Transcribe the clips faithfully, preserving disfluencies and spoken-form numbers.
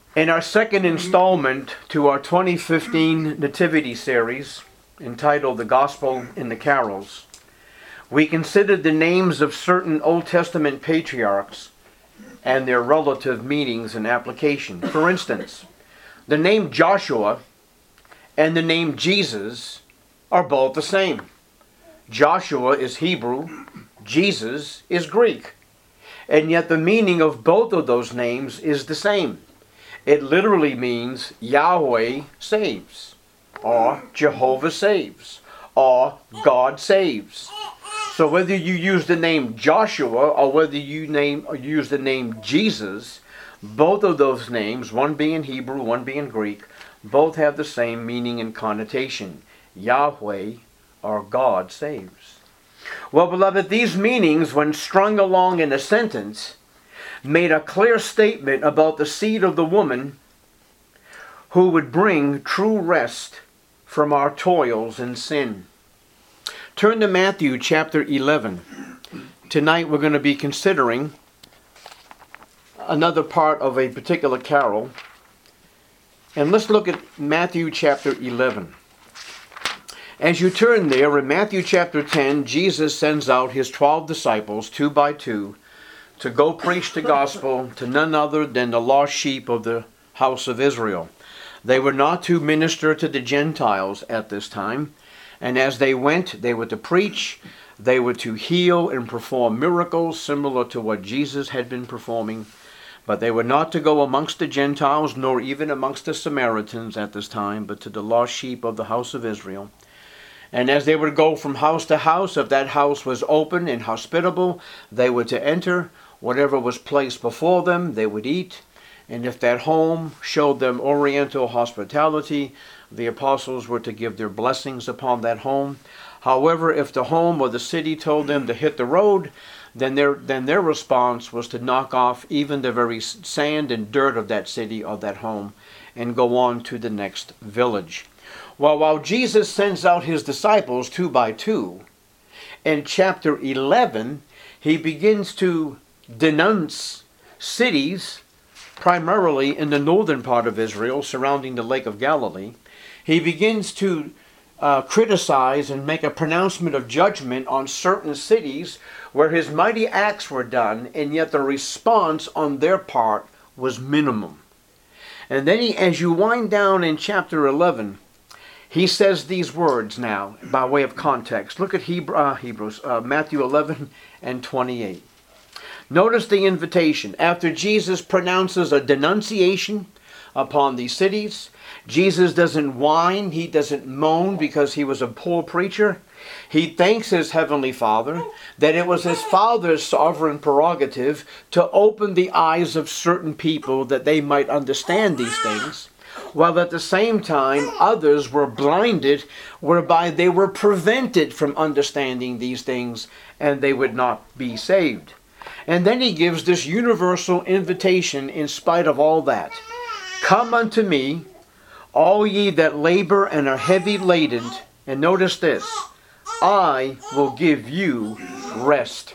In our second installment to our twenty fifteen Nativity series, entitled The Gospel in the Carols, we considered the names of certain Old Testament patriarchs and their relative meanings and application. For instance, the name Joshua and the name Jesus are both the same. Joshua is Hebrew, Jesus is Greek, and yet the meaning of both of those names is the same. It literally means Yahweh saves, or Jehovah saves, or God saves. So whether you use the name Joshua or whether you name or use the name Jesus, both of those names, one being Hebrew, one being Greek, both have the same meaning and connotation. Yahweh or God saves. Well, beloved, these meanings, when strung along in a sentence, made a clear statement about the seed of the woman who would bring true rest from our toils and sin. Turn to Matthew chapter eleven. Tonight we're going to be considering another part of a particular carol. And let's look at Matthew chapter eleven. As you turn there, in Matthew chapter ten, Jesus sends out his twelve disciples, two by two, to go preach the gospel to none other than the lost sheep of the house of Israel. They were not to minister to the Gentiles at this time, and as they went, they were to preach, they were to heal and perform miracles similar to what Jesus had been performing, but they were not to go amongst the Gentiles, nor even amongst the Samaritans at this time, but to the lost sheep of the house of Israel. And as they would go from house to house, if that house was open and hospitable, they were to enter. Whatever was placed before them, they would eat. And if that home showed them oriental hospitality, the apostles were to give their blessings upon that home. However, if the home or the city told them to hit the road, then their, then their response was to knock off even the very sand and dirt of that city or that home and go on to the next village. Well, while Jesus sends out his disciples two by two, in chapter eleven, he begins to denounce cities, primarily in the northern part of Israel, surrounding the Lake of Galilee. He begins to uh, criticize and make a pronouncement of judgment on certain cities where his mighty acts were done, and yet the response on their part was minimum. And then he, as you wind down in chapter eleven, he says these words now, by way of context. Look at Hebrew, uh, Hebrews, uh, Matthew eleven and twenty-eight. Notice the invitation. After Jesus pronounces a denunciation upon these cities, Jesus doesn't whine, he doesn't moan because he was a poor preacher. He thanks his heavenly Father that it was his Father's sovereign prerogative to open the eyes of certain people that they might understand these things, while at the same time others were blinded, whereby they were prevented from understanding these things and they would not be saved. And then he gives this universal invitation in spite of all that. Come unto me, all ye that labor and are heavy laden, and notice this, I will give you rest.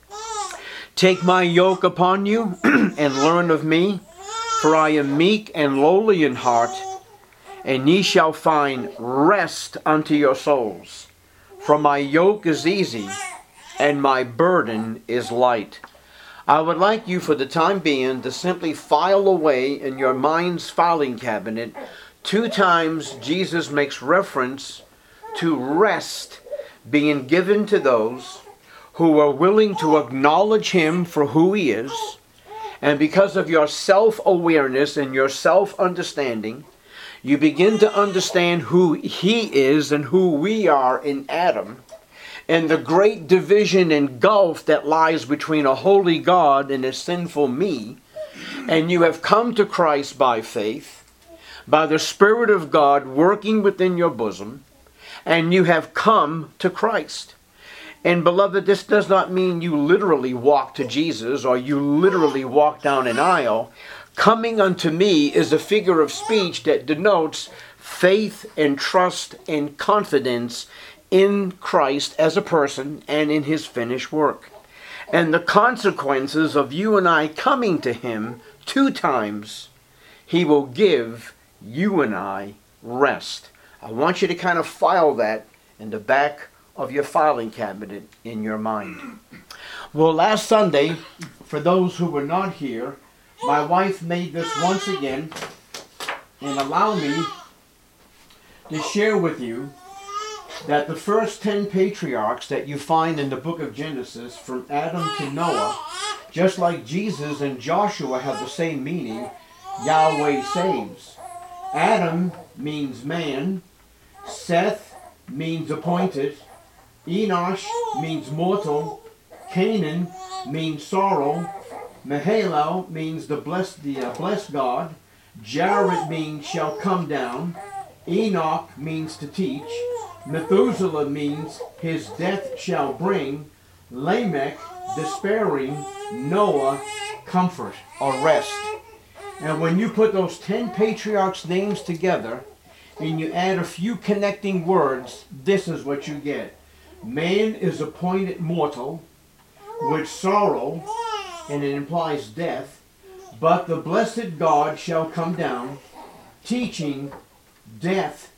Take my yoke upon you and learn of me, for I am meek and lowly in heart, and ye shall find rest unto your souls. For my yoke is easy, and my burden is light. I would like you for the time being to simply file away in your mind's filing cabinet two times Jesus makes reference to rest being given to those who are willing to acknowledge him for who he is, and because of your self-awareness and your self-understanding, you begin to understand who he is and who we are in Adam, and the great division and gulf that lies between a holy God and a sinful me, and you have come to Christ by faith, by the Spirit of God working within your bosom, and you have come to Christ. And beloved, this does not mean you literally walk to Jesus or you literally walk down an aisle. Coming unto me is a figure of speech that denotes faith and trust and confidence in Christ as a person and in his finished work. And the consequences of you and I coming to him two times He will give you and I rest. I want you to kind of file that in the back of your filing cabinet in your mind. Well, last Sunday, for those who were not here, my wife made this once again and allow me to share with you that the first ten patriarchs that you find in the book of Genesis, from Adam to Noah, just like Jesus and Joshua have the same meaning, Yahweh saves. Adam means man, Seth means appointed, Enosh means mortal, Canaan means sorrow, Mahalalel means the blessed, the uh, blessed God, Jared means shall come down, Enoch means to teach, Methuselah means his death shall bring, Lamech, despairing, Noah, comfort or rest. And when you put those ten patriarchs' names together and you add a few connecting words, this is what you get. Man is appointed mortal with sorrow, and it implies death, but the blessed God shall come down, teaching, death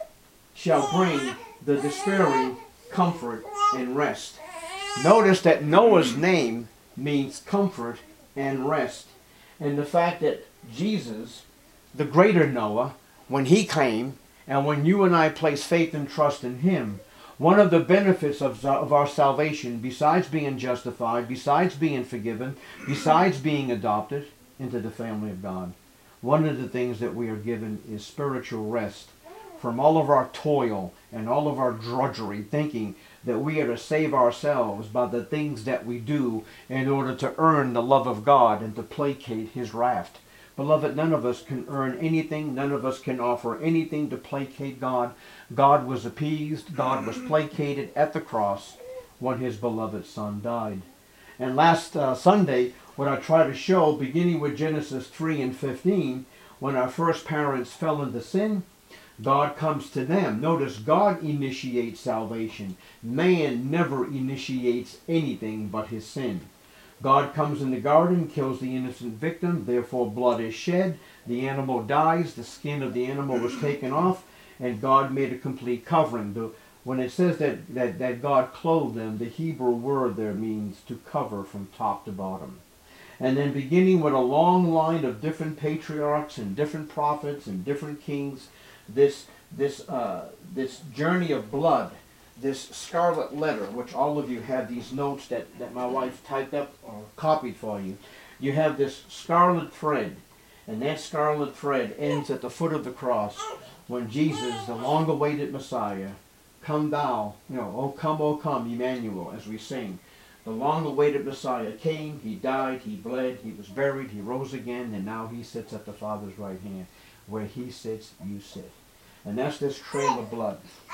shall bring the despairing comfort and rest. Notice that Noah's name means comfort and rest. And the fact that Jesus, the greater Noah, when he came, and when you and I place faith and trust in him, one of the benefits of, of our salvation, besides being justified, besides being forgiven, besides being adopted into the family of God, one of the things that we are given is spiritual rest from all of our toil and all of our drudgery, thinking that we are to save ourselves by the things that we do in order to earn the love of God and to placate his wrath. Beloved, none of us can earn anything. None of us can offer anything to placate God. God was appeased. God was placated at the cross when his beloved Son died. And last uh, Sunday, what I tried to show, beginning with Genesis three and fifteen, when our first parents fell into sin, God comes to them. Notice, God initiates salvation. Man never initiates anything but his sin. God comes in the garden, kills the innocent victim, therefore blood is shed, the animal dies, the skin of the animal was taken off, and God made a complete covering. The, when it says that, that, that God clothed them, the Hebrew word there means to cover from top to bottom. And then beginning with a long line of different patriarchs and different prophets and different kings, this, this, uh, this journey of blood, this scarlet letter, which all of you have these notes that, that my wife typed up or copied for you. You have this scarlet thread, and that scarlet thread ends at the foot of the cross when Jesus, the long-awaited Messiah, come thou, you know, oh come, oh come, Emmanuel, as we sing. The long-awaited Messiah came, he died, he bled, he was buried, he rose again, and now he sits at the Father's right hand. Where he sits, you sit. And that's this trail of blood.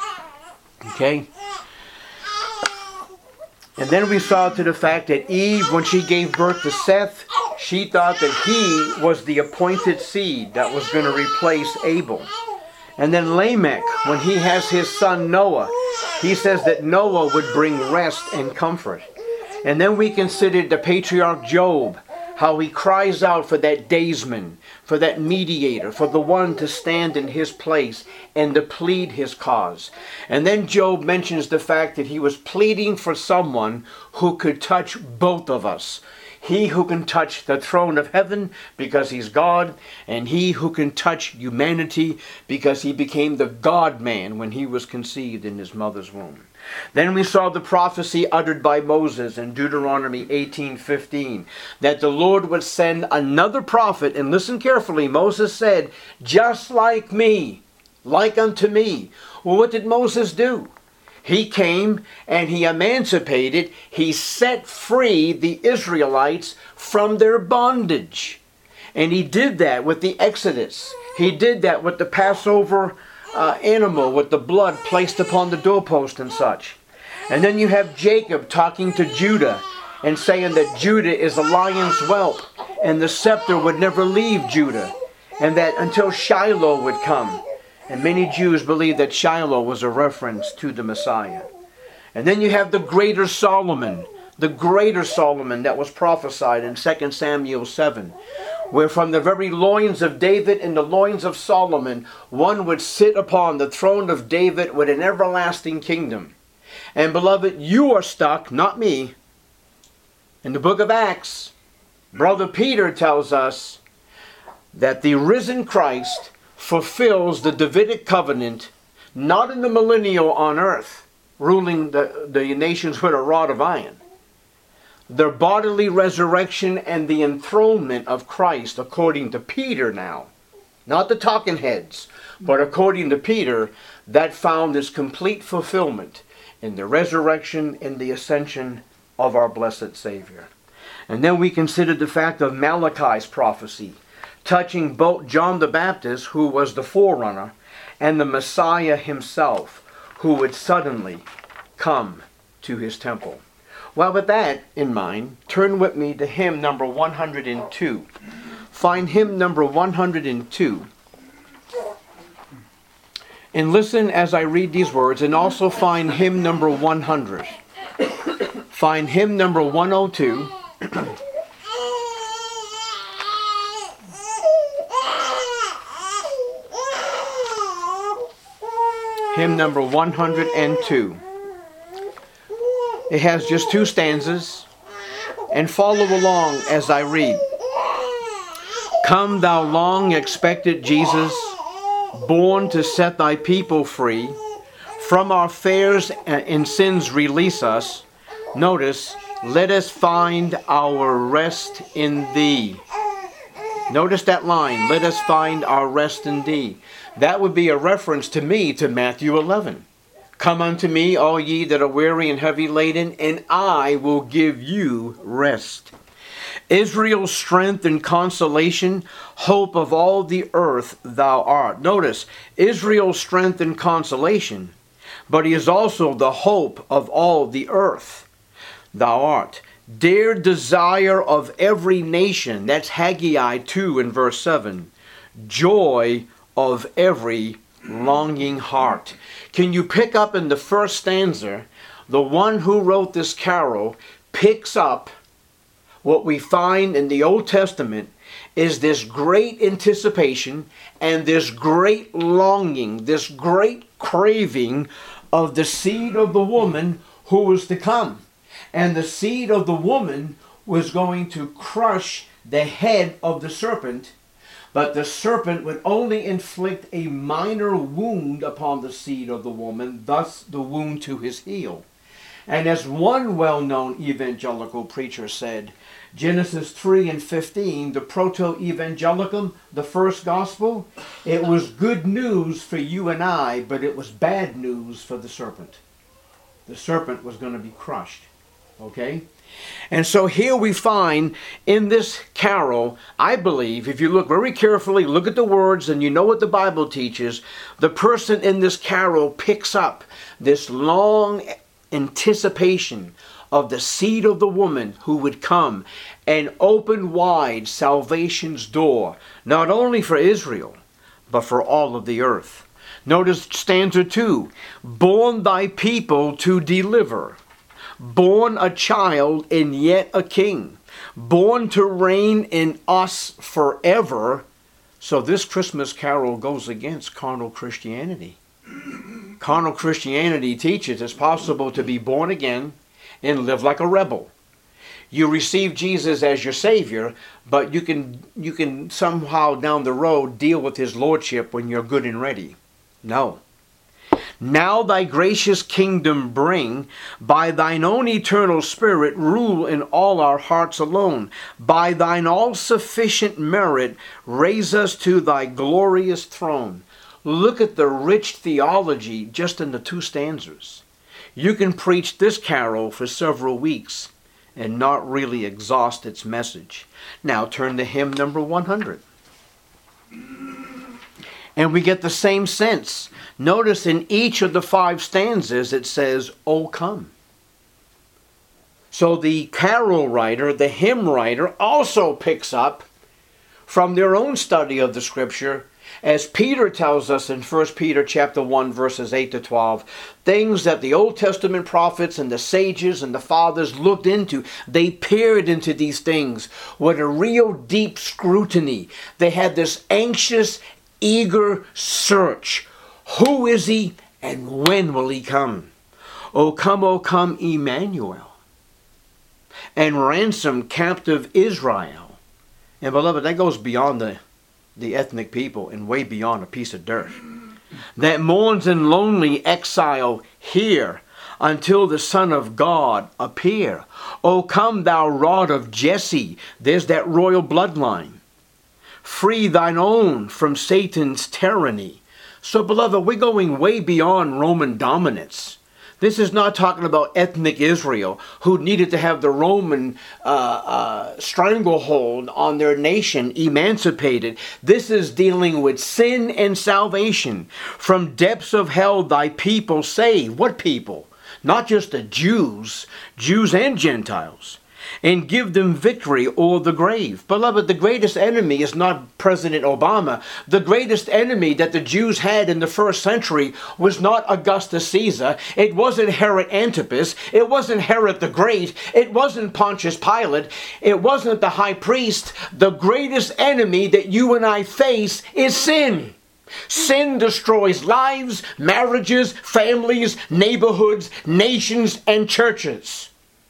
Okay? And then we saw to the fact that Eve, when she gave birth to Seth, she thought that he was the appointed seed that was going to replace Abel. And then Lamech, when he has his son Noah, he says that Noah would bring rest and comfort. And then we considered the patriarch Job, how he cries out for that daysman, for that mediator, for the one to stand in his place and to plead his cause. And then Job mentions the fact that he was pleading for someone who could touch both of us. He who can touch the throne of heaven because he's God, and he who can touch humanity because he became the God-man when he was conceived in his mother's womb. Then we saw the prophecy uttered by Moses in Deuteronomy eighteen fifteen, that the Lord would send another prophet, and listen carefully, Moses said, just like me, like unto me. Well, what did Moses do? He came and he emancipated, he set free the Israelites from their bondage. And he did that with the Exodus. He did that with the Passover uh, animal, with the blood placed upon the doorpost and such. And then you have Jacob talking to Judah and saying that Judah is a lion's whelp and the scepter would never leave Judah, and that until Shiloh would come. And many Jews believe that Shiloh was a reference to the Messiah. And then you have the greater Solomon, the greater Solomon that was prophesied in Second Samuel seven, where from the very loins of David and the loins of Solomon, one would sit upon the throne of David with an everlasting kingdom. And beloved, you are stuck, not me. In the book of Acts, Brother Peter tells us that the risen Christ fulfills the Davidic covenant, not in the millennial on earth, ruling the, the nations with a rod of iron. Their bodily resurrection and the enthronement of Christ, according to Peter now, not the talking heads, but according to Peter, that found its complete fulfillment in the resurrection and the ascension of our blessed Savior. And then we considered the fact of Malachi's prophecy, touching both John the Baptist, who was the forerunner, and the Messiah himself, who would suddenly come to his temple. Well, with that in mind, turn with me to hymn number one hundred two. Find hymn number one hundred two. And listen as I read these words, and also find hymn number one hundred. Find hymn number one oh two. Hymn number one hundred two. It has just two stanzas, and follow along as I read. Come thou long expected Jesus, born to set thy people free, from our fears and sins release us. Notice, let us find our rest in thee. Notice that line, let us find our rest in thee. That would be a reference to me to Matthew eleven. Come unto me, all ye that are weary and heavy laden, and I will give you rest. Israel's strength and consolation, hope of all the earth thou art. Notice, Israel's strength and consolation, but he is also the hope of all the earth thou art. Dear desire of every nation, that's Haggai two in verse seven. Joy of every longing heart. Can you pick up in the first stanza, the one who wrote this carol picks up what we find in the Old Testament is this great anticipation and this great longing, this great craving of the seed of the woman who was to come. And the seed of the woman was going to crush the head of the serpent, but the serpent would only inflict a minor wound upon the seed of the woman, thus the wound to his heel. And as one well-known evangelical preacher said, Genesis three and fifteen, the proto-evangelicum, the first gospel, it was good news for you and I, but it was bad news for the serpent. The serpent was going to be crushed. Okay? And so here we find in this carol, I believe, if you look very carefully, look at the words and you know what the Bible teaches, the person in this carol picks up this long anticipation of the seed of the woman who would come and open wide salvation's door, not only for Israel, but for all of the earth. Notice stanza two, born thy people to deliver. Born a child and yet a king, born to reign in us forever. So this Christmas carol goes against carnal Christianity. Carnal Christianity teaches it's possible to be born again and live like a rebel. You receive Jesus as your Savior, but you can, you can somehow down the road deal with His Lordship when you're good and ready. No. Now thy gracious kingdom bring, by thine own eternal Spirit rule in all our hearts alone. By thine all-sufficient merit raise us to thy glorious throne. Look at the rich theology just in the two stanzas. You can preach this carol for several weeks and not really exhaust its message. Now turn to hymn number one hundred. And we get the same sense. Notice in each of the five stanzas it says, "O come." So the carol writer, the hymn writer, also picks up from their own study of the Scripture As Peter tells us in First Peter chapter one, verses eight to twelve, things that the Old Testament prophets and the sages and the fathers looked into, they peered into these things with a real deep scrutiny. They had this anxious, eager search. Who is he and when will he come? O come, O come, Emmanuel, and ransom captive Israel. And beloved, that goes beyond the the ethnic people and way beyond a piece of dirt. That mourns in lonely exile here until the Son of God appear. O come, thou rod of Jesse. There's that royal bloodline. Free thine own from Satan's tyranny. So beloved, we're going way beyond Roman dominance. This is not talking about ethnic Israel who needed to have the Roman uh, uh, stranglehold on their nation emancipated. This is dealing with sin and salvation. From depths of hell thy people save. What people? Not just the Jews, Jews and Gentiles. And give them victory o'er the grave. Beloved, the greatest enemy is not President Obama. The greatest enemy that the Jews had in the first century was not Augustus Caesar. It wasn't Herod Antipas. It wasn't Herod the Great. It wasn't Pontius Pilate. It wasn't the high priest. The greatest enemy that you and I face is sin. Sin destroys lives, marriages, families, neighborhoods, nations, and churches.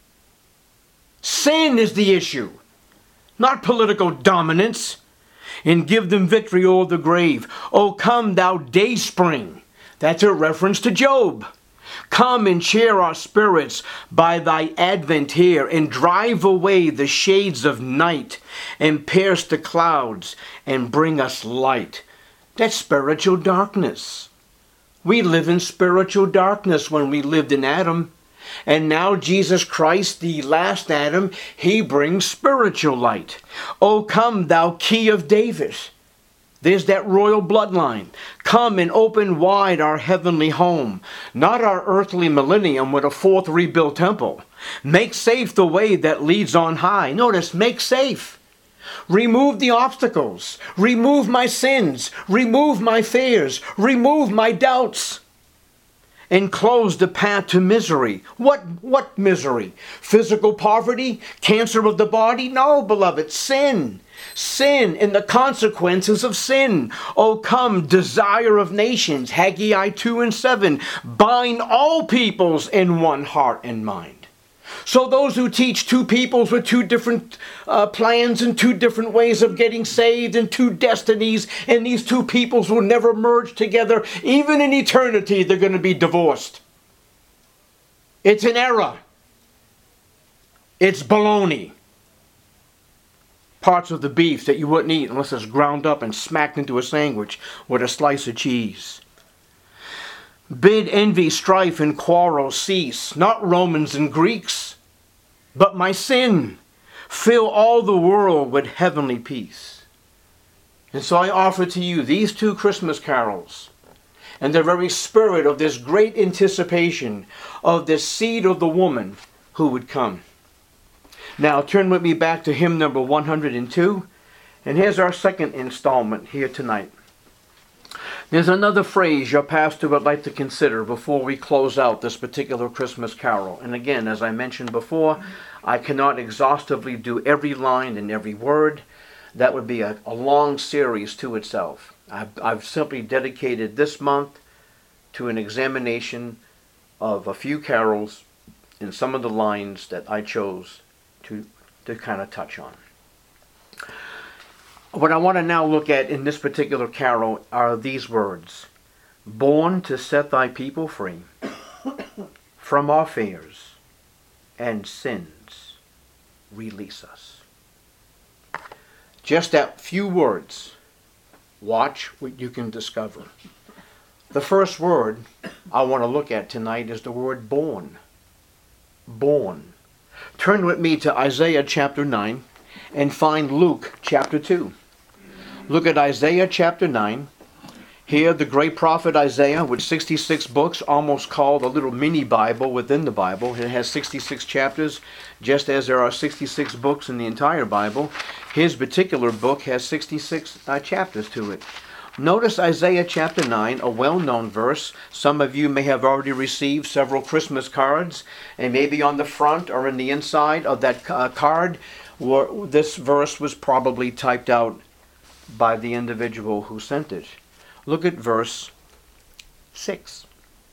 Sin is the issue, not political dominance. And give them victory o'er the grave. O come, thou dayspring. That's a reference to Job. Come and cheer our spirits by thy advent here, and drive away the shades of night, and pierce the clouds, and bring us light. That's spiritual darkness. We live in spiritual darkness when we lived in Adam. And now Jesus Christ, the last Adam, he brings spiritual light. O come, thou key of David. There's that royal bloodline. Come and open wide our heavenly home, not our earthly millennium with a fourth rebuilt temple. Make safe the way that leads on high. Notice, make safe. Remove the obstacles. Remove my sins. Remove my fears. Remove my doubts. And close the path to misery. What, what misery? Physical poverty? Cancer of the body? No, beloved, sin. Sin and the consequences of sin. O come, desire of nations. Haggai two and seven. Bind all peoples in one heart and mind. So those who teach two peoples with two different uh, plans and two different ways of getting saved and two destinies, and these two peoples will never merge together, even in eternity, they're going to be divorced. It's an error. It's baloney. Parts of the beef that you wouldn't eat unless it's ground up and smacked into a sandwich with a slice of cheese. Bid envy, strife, and quarrel cease, not Romans and Greeks, but my sin. Fill all the world with heavenly peace. And so I offer to you these two Christmas carols, and the very spirit of this great anticipation of this seed of the woman who would come. Now turn with me back to hymn number one hundred two, and here's our second installment here tonight. There's another phrase your pastor would like to consider before we close out this particular Christmas carol. And again, as I mentioned before, I cannot exhaustively do every line and every word. That would be a, a long series to itself. I've, I've simply dedicated this month to an examination of a few carols and some of the lines that I chose to, to kind of touch on. What I want to now look at in this particular carol are these words. Born to set thy people free from our fears and sins, release us. Just that few words. Watch what you can discover. The first word I want to look at tonight is the word born. Born. Turn with me to Isaiah chapter nine and find Luke chapter two. Look at Isaiah chapter nine. Here the great prophet Isaiah with sixty-six books, almost called a little mini Bible within the Bible. It has sixty-six chapters, just as there are sixty-six books in the entire Bible. His particular book has sixty-six uh, chapters to it. Notice Isaiah chapter nine, a well-known verse. Some of you may have already received several Christmas cards, and maybe on the front or in the inside of that uh, card, this verse was probably typed out by the individual who sent it. Look at verse six.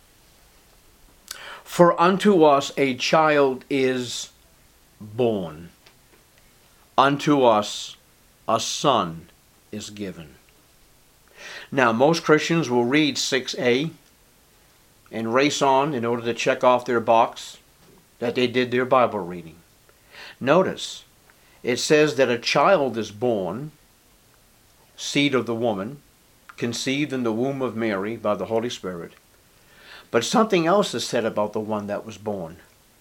For unto us a child is born, unto us a son is given. Now, most Christians will read six a and race on in order to check off their box that they did their Bible reading. Notice, it says that a child is born, seed of the woman, conceived in the womb of Mary by the Holy Spirit. But something else is said about the one that was born.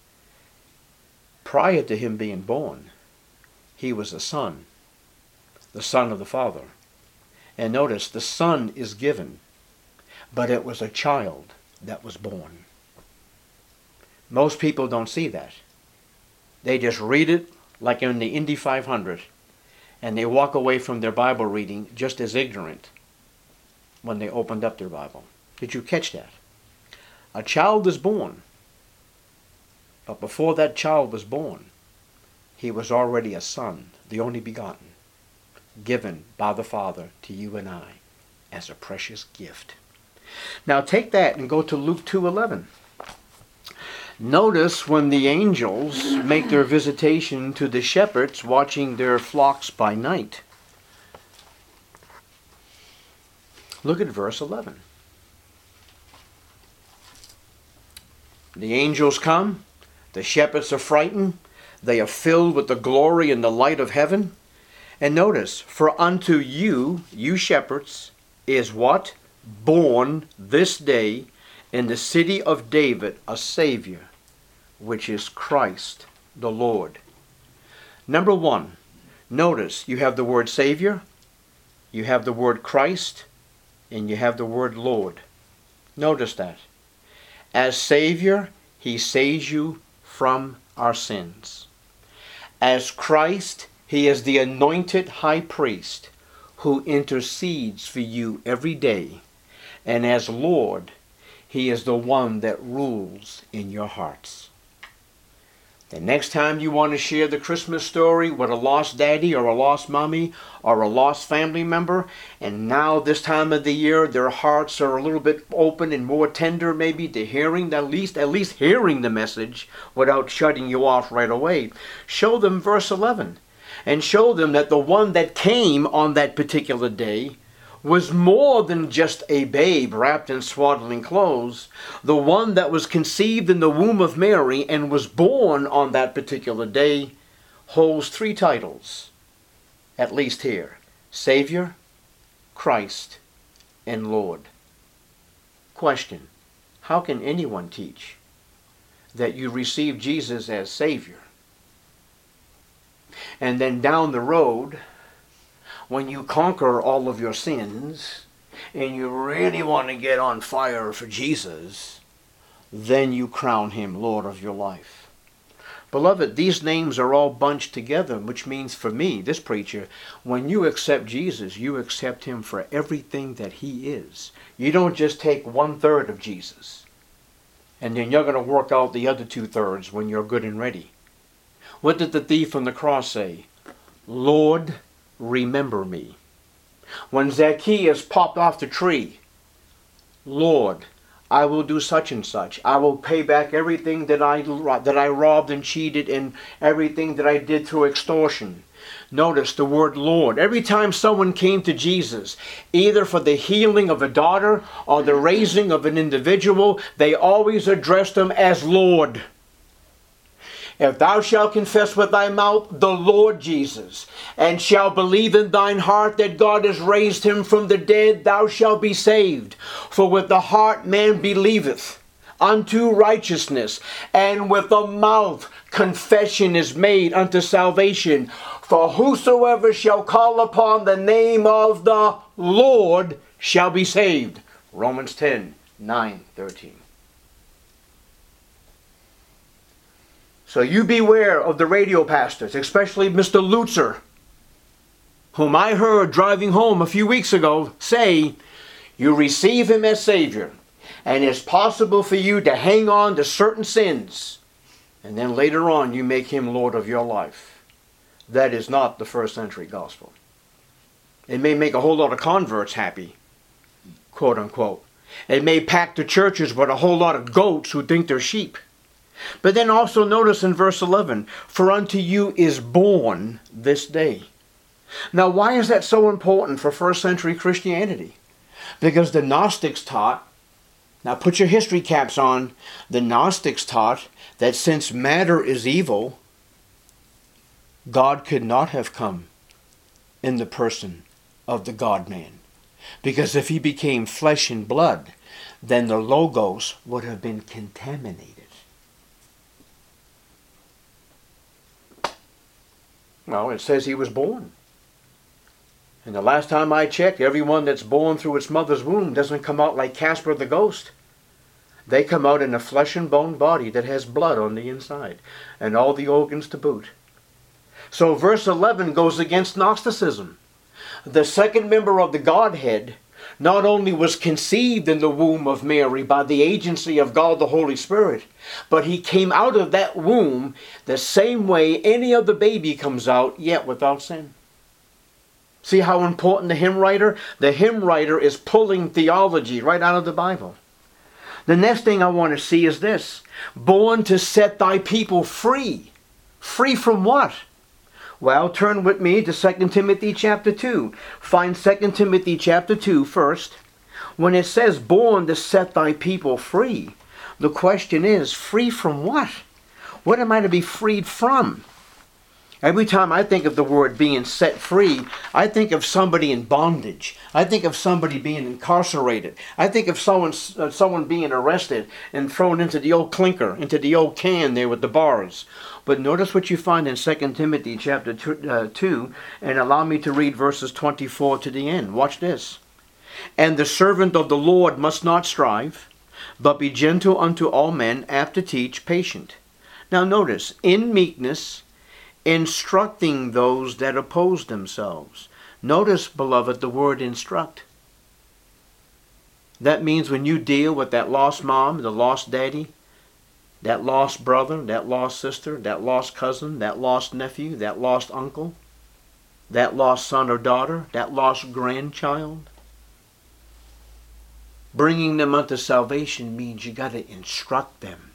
Prior to him being born, he was a son, the son of the Father. And notice, the son is given, but it was a child that was born. Most people don't see that. They just read it like in the Indy five hundred, and they walk away from their Bible reading just as ignorant when they opened up their Bible. Did you catch that? A child is born, but before that child was born, he was already a son, the only begotten, given by the Father to you and I as a precious gift. Now take that and go to Luke two eleven. Notice when the angels make their visitation to the shepherds watching their flocks by night. Look at verse eleven. The angels come, the shepherds are frightened, they are filled with the glory and the light of heaven. And notice, for unto you, you shepherds, is what? Born this day in the city of David a Savior, which is Christ the Lord. Number one, notice you have the word Savior, you have the word Christ, and you have the word Lord. Notice that. As Savior, he saves you from our sins. As Christ, he is the anointed high priest who intercedes for you every day. And as Lord, he is the one that rules in your hearts. The next time you want to share the Christmas story with a lost daddy or a lost mommy or a lost family member, and now this time of the year their hearts are a little bit open and more tender maybe to hearing, at least, at least hearing the message without shutting you off right away, show them verse eleven. And show them that the one that came on that particular day was more than just a babe wrapped in swaddling clothes. The one that was conceived in the womb of Mary and was born on that particular day holds three titles, at least here: Savior, Christ, and Lord. Question: how can anyone teach that you receive Jesus as Savior, and then down the road, when you conquer all of your sins and you really want to get on fire for Jesus, then you crown him Lord of your life? Beloved, these names are all bunched together, which means for me, this preacher, when you accept Jesus, you accept him for everything that he is. You don't just take one third of Jesus and then you're going to work out the other two thirds when you're good and ready. What did the thief on the cross say? Lord, remember me. When Zacchaeus popped off the tree, Lord, I will do such and such. I will pay back everything that I, that I robbed and cheated and everything that I did through extortion. Notice the word Lord. Every time someone came to Jesus, either for the healing of a daughter or the raising of an individual, they always addressed him as Lord. If thou shalt confess with thy mouth the Lord Jesus, and shalt believe in thine heart that God has raised him from the dead, thou shalt be saved. For with the heart man believeth unto righteousness, and with the mouth confession is made unto salvation. For whosoever shall call upon the name of the Lord shall be saved. Romans ten, nine, thirteen. So you beware of the radio pastors, especially Mister Lutzer. whom I heard driving home a few weeks ago say, you receive him as Savior, and it's possible for you to hang on to certain sins, and then later on you make him Lord of your life. That is not the first century gospel. It may make a whole lot of converts happy, quote unquote. It may pack the churches with a whole lot of goats who think they're sheep. But then also notice in verse eleven, for unto you is born this day. Now why is that so important for first century Christianity? Because the Gnostics taught, now put your history caps on, the Gnostics taught that since matter is evil, God could not have come in the person of the God-man. Because if he became flesh and blood, then the Logos would have been contaminated. Well, it says he was born. And the last time I checked, everyone that's born through its mother's womb doesn't come out like Casper the Ghost. They come out in a flesh and bone body that has blood on the inside and all the organs to boot. So verse eleven goes against Gnosticism. The second member of the Godhead not only was conceived in the womb of Mary by the agency of God the Holy Spirit, but he came out of that womb the same way any other baby comes out, yet without sin. See how important the hymn writer? The hymn writer is pulling theology right out of the Bible. The next thing I want to see is this. Born to set thy people free. Free from what? Well, turn with me to Second Timothy chapter two. Find Second Timothy chapter two first. When it says born to set thy people free, the question is, free from what? What am I to be freed from? Every time I think of the word being set free, I think of somebody in bondage. I think of somebody being incarcerated. I think of someone, uh, someone being arrested and thrown into the old clinker, into the old can there with the bars. But notice what you find in Second Timothy chapter two, and allow me to read verses twenty-four to the end. Watch this. And the servant of the Lord must not strive, but be gentle unto all men, apt to teach, patient. Now notice, in meekness, instructing those that oppose themselves. Notice, beloved, the word instruct. That means when you deal with that lost mom, the lost daddy, that lost brother, that lost sister, that lost cousin, that lost nephew, that lost uncle, that lost son or daughter, that lost grandchild, bringing them unto salvation means you got to instruct them.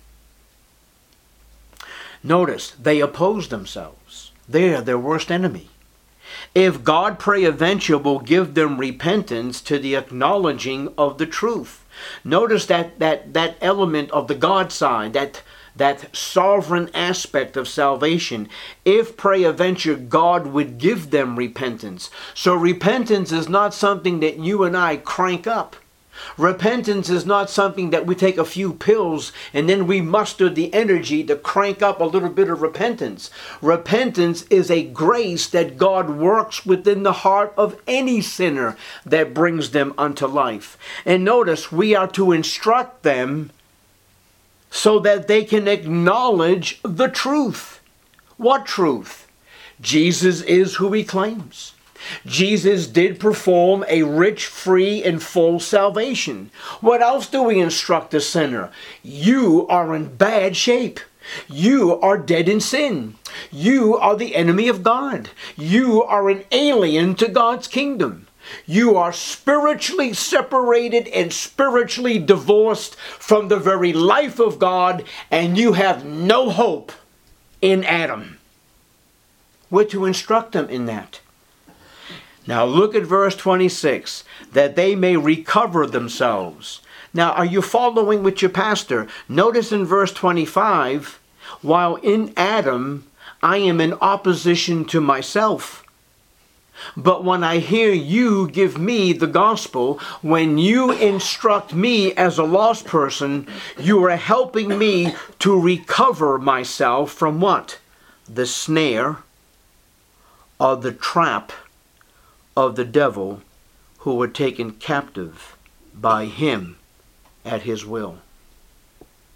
Notice, they oppose themselves. They're their worst enemy. If God peradventure will give them repentance to the acknowledging of the truth. Notice that that, that element of the God side, that, that sovereign aspect of salvation. If peradventure God would give them repentance. So repentance is not something that you and I crank up. Repentance is not something that we take a few pills and then we muster the energy to crank up a little bit of repentance. Repentance is a grace that God works within the heart of any sinner that brings them unto life. And notice, we are to instruct them so that they can acknowledge the truth. What truth? Jesus is who he claims. Jesus did perform a rich, free, and full salvation. What else do we instruct the sinner? You are in bad shape. You are dead in sin. You are the enemy of God. You are an alien to God's kingdom. You are spiritually separated and spiritually divorced from the very life of God, and you have no hope in Adam. We're to instruct them in that. Now look at verse twenty-six, that they may recover themselves. Now are you following with your pastor? Notice in verse twenty-five, while in Adam I am in opposition to myself. But when I hear you give me the gospel, when you instruct me as a lost person, you are helping me to recover myself from what? The snare or the trap of the devil, who were taken captive by him at his will.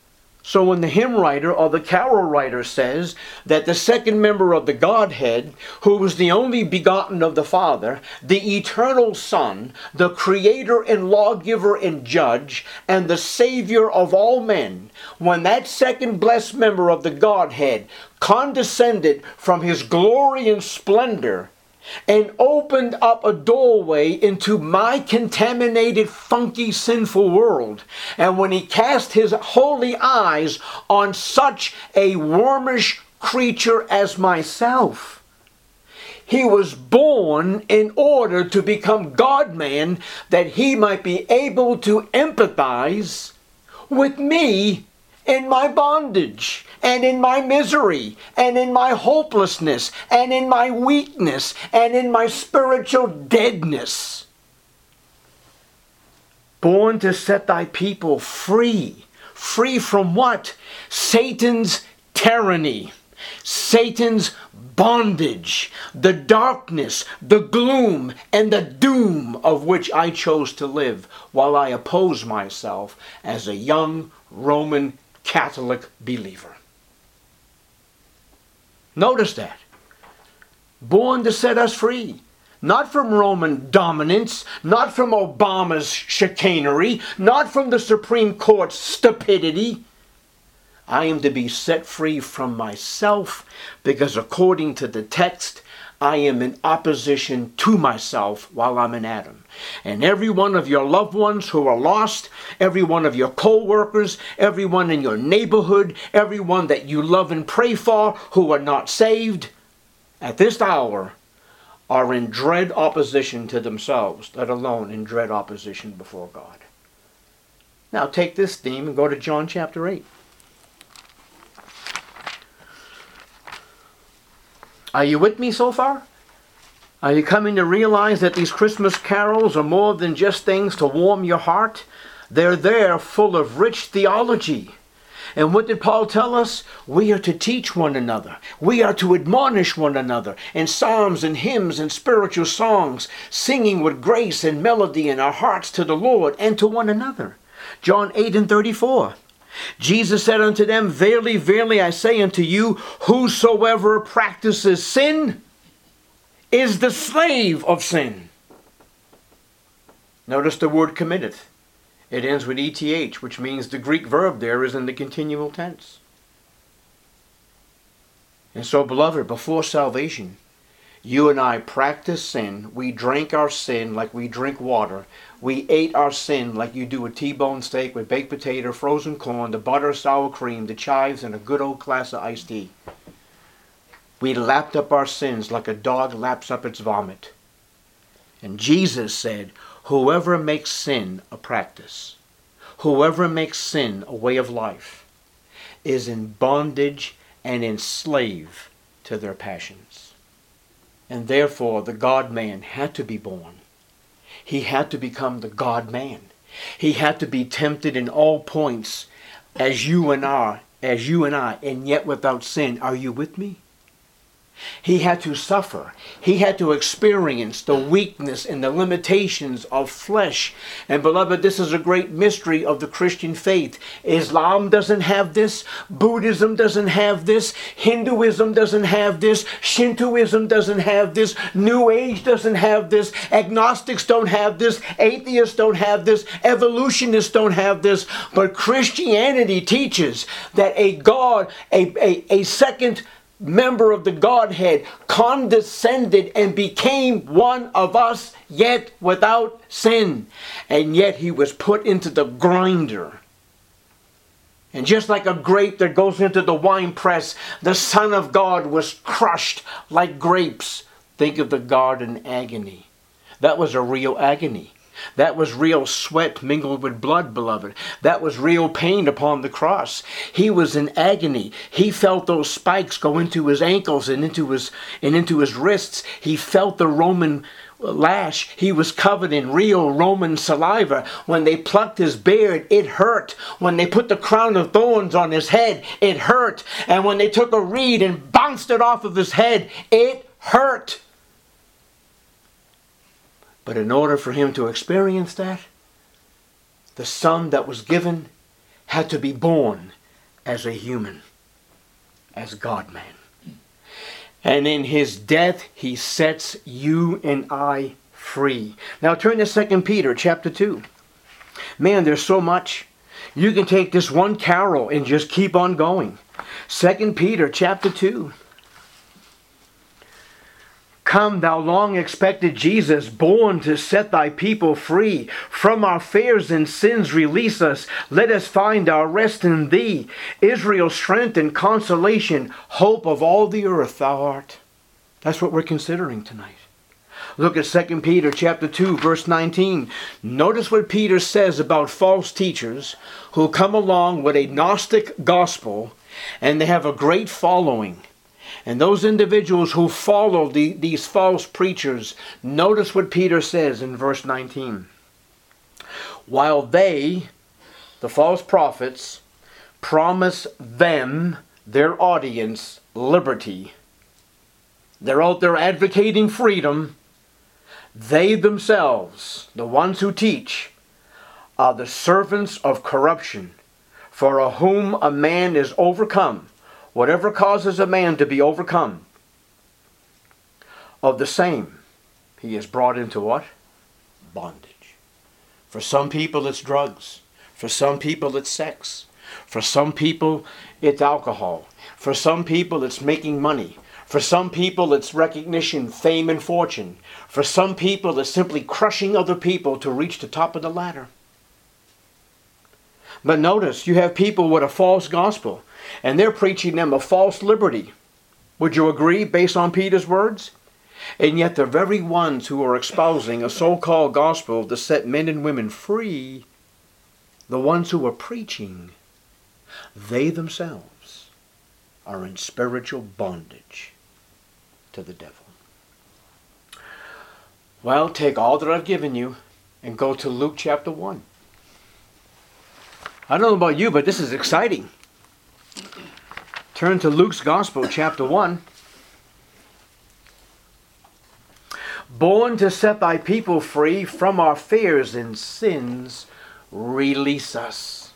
So when the hymn writer or the carol writer says that the second member of the Godhead, who was the only begotten of the Father, the eternal Son, the creator and lawgiver and judge, and the Savior of all men, when that second blessed member of the Godhead condescended from his glory and splendor and opened up a doorway into my contaminated, funky, sinful world. And when he cast his holy eyes on such a wormish creature as myself, he was born in order to become God-man, that he might be able to empathize with me in my bondage, and in my misery, and in my hopelessness, and in my weakness, and in my spiritual deadness. Born to set thy people free. Free from what? Satan's tyranny, Satan's bondage, the darkness, the gloom, and the doom of which I chose to live while I oppose myself as a young Roman Catholic believer. Notice that. Born to set us free. Not from Roman dominance, not from Obama's chicanery, not from the Supreme Court's stupidity. I am to be set free from myself, because according to the text, I am in opposition to myself while I'm in Adam. And every one of your loved ones who are lost, every one of your co-workers, everyone in your neighborhood, everyone that you love and pray for who are not saved, at this hour are in dread opposition to themselves, let alone in dread opposition before God. Now take this theme and go to John chapter eight. Are you with me so far? Are you coming to realize that these Christmas carols are more than just things to warm your heart? They're there full of rich theology. And what did Paul tell us? We are to teach one another. We are to admonish one another in psalms and hymns and spiritual songs, singing with grace and melody in our hearts to the Lord and to one another. John eight and thirty-four. Jesus said unto them, Verily, verily, I say unto you, whosoever practices sin is the slave of sin. Notice the word committeth. It ends with E T H, which means the Greek verb there is in the continual tense. And so, beloved, before salvation, you and I practice sin. We drank our sin like we drink water. We ate our sin like you do a T-bone steak with baked potato, frozen corn, the butter, sour cream, the chives, and a good old glass of iced tea. We lapped up our sins like a dog laps up its vomit. And Jesus said, whoever makes sin a practice, whoever makes sin a way of life, is in bondage and enslaved to their passions. And therefore the God-man had to be born. He had to become the God-man. He had to be tempted in all points as you and I, as you and I, and yet without sin. Are you with me? He had to suffer. He had to experience the weakness and the limitations of flesh. And beloved, this is a great mystery of the Christian faith. Islam doesn't have this. Buddhism doesn't have this. Hinduism doesn't have this. Shintoism doesn't have this. New Age doesn't have this. Agnostics don't have this. Atheists don't have this. Evolutionists don't have this. But Christianity teaches that a God, a, a, a second member of the Godhead condescended and became one of us, yet without sin. And yet he was put into the grinder. And just like a grape that goes into the wine press, the Son of God was crushed like grapes. Think of the garden agony. That was a real agony. That was real sweat mingled with blood, beloved. That was real pain upon the cross. He was in agony. He felt those spikes go into his ankles and into his and into his wrists. He felt the Roman lash. He was covered in real Roman saliva. When they plucked his beard, it hurt. When they put the crown of thorns on his head, it hurt. And when they took a reed and bounced it off of his head, it hurt. But in order for him to experience that, the son that was given had to be born as a human, as God-man. And in his death, he sets you and I free. Now turn to Second Peter chapter two. Man, there's so much. You can take this one carol and just keep on going. Second Peter chapter two. Come, thou long expected Jesus, born to set thy people free. From our fears and sins release us. Let us find our rest in thee. Israel's strength and consolation, hope of all the earth thou art. That's what we're considering tonight. Look at Second Peter chapter two, verse nineteen. Notice what Peter says about false teachers who come along with a Gnostic gospel and they have a great following. And those individuals who follow the, these false preachers, notice what Peter says in verse nineteen. While they, the false prophets, promise them, their audience, liberty. They're out there advocating freedom. They themselves, the ones who teach, are the servants of corruption, for of whom a man is overcome. Whatever causes a man to be overcome, of the same, he is brought into what? Bondage. For some people it's drugs. For some people it's sex. For some people it's alcohol. For some people it's making money. For some people it's recognition, fame, and fortune. For some people it's simply crushing other people to reach the top of the ladder. But notice, you have people with a false gospel, and they're preaching them a false liberty. Would you agree, based on Peter's words? And yet the very ones who are espousing a so-called gospel to set men and women free, the ones who are preaching, they themselves are in spiritual bondage to the devil. Well, take all that I've given you and go to Luke chapter one. I don't know about you, but this is exciting. Turn to Luke's Gospel, chapter one. Born to set thy people free from our fears and sins, release us.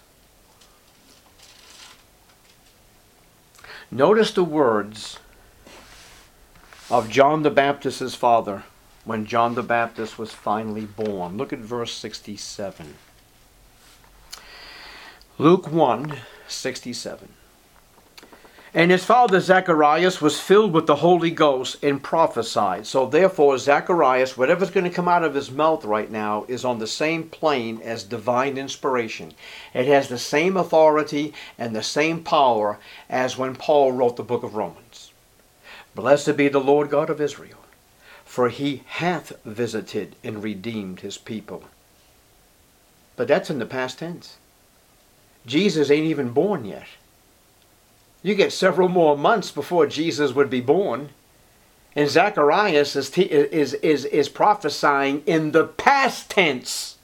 Notice the words of John the Baptist's father when John the Baptist was finally born. Look at verse sixty-seven. Luke one, sixty-seven. And his father Zacharias was filled with the Holy Ghost and prophesied. So therefore Zacharias, whatever's going to come out of his mouth right now, is on the same plane as divine inspiration. It has the same authority and the same power as when Paul wrote the book of Romans. Blessed be the Lord God of Israel, for he hath visited and redeemed his people. But that's in the past tense. Jesus ain't even born yet. You get several more months before Jesus would be born. And Zacharias is, is, is, is prophesying in the past tense.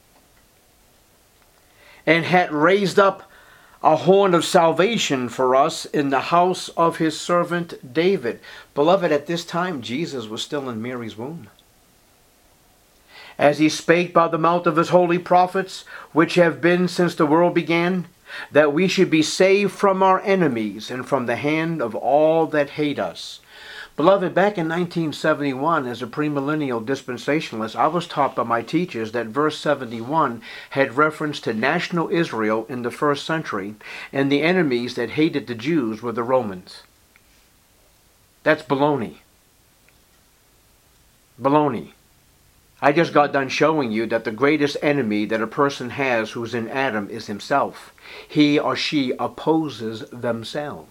And had raised up a horn of salvation for us in the house of his servant David. Beloved, at this time Jesus was still in Mary's womb. As he spake by the mouth of his holy prophets, which have been since the world began, that we should be saved from our enemies and from the hand of all that hate us. Beloved, back in nineteen seventy-one, as a premillennial dispensationalist, I was taught by my teachers that verse seventy-one had reference to national Israel in the first century, and the enemies that hated the Jews were the Romans. That's baloney. Baloney. I just got done showing you that the greatest enemy that a person has who's in Adam is himself. He or she opposes themselves.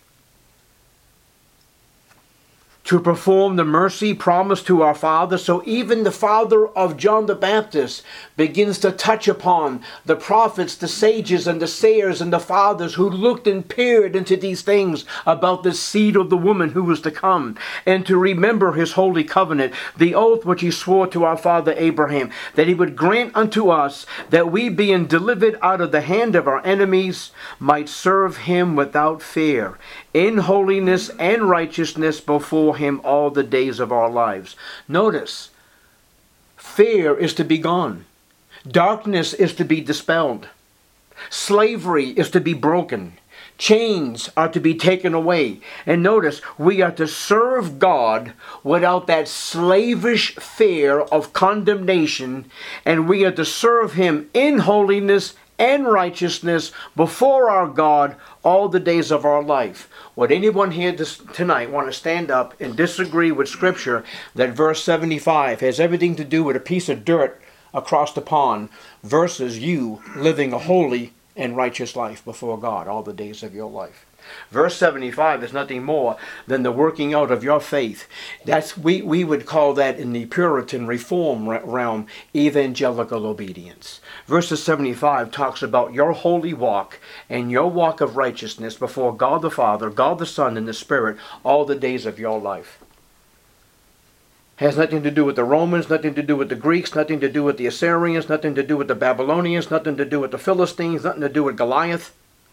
To perform the mercy promised to our Father, so even the father of John the Baptist begins to touch upon the prophets, the sages, and the sayers, and the fathers who looked and peered into these things about the seed of the woman who was to come, and to remember his holy covenant, the oath which he swore to our father Abraham, that he would grant unto us that we, being delivered out of the hand of our enemies, might serve him without fear, in holiness and righteousness before him all the days of our lives. Notice, fear is to be gone. Darkness is to be dispelled. Slavery is to be broken. Chains are to be taken away. And notice, we are to serve God without that slavish fear of condemnation, and we are to serve Him in holiness and righteousness before our God all the days of our life. Would anyone here this, tonight want to stand up and disagree with Scripture that verse seventy-five has everything to do with a piece of dirt across the pond versus you living a holy and righteous life before God all the days of your life? Verse seventy-five is nothing more than the working out of your faith. That's we, we would call that in the Puritan Reform realm evangelical obedience. Verse seventy-five talks about your holy walk and your walk of righteousness before God the Father, God the Son, and the Spirit all the days of your life. Has nothing to do with the Romans, nothing to do with the Greeks, nothing to do with the Assyrians, nothing to do with the Babylonians, nothing to do with the Philistines, nothing to do with Goliath.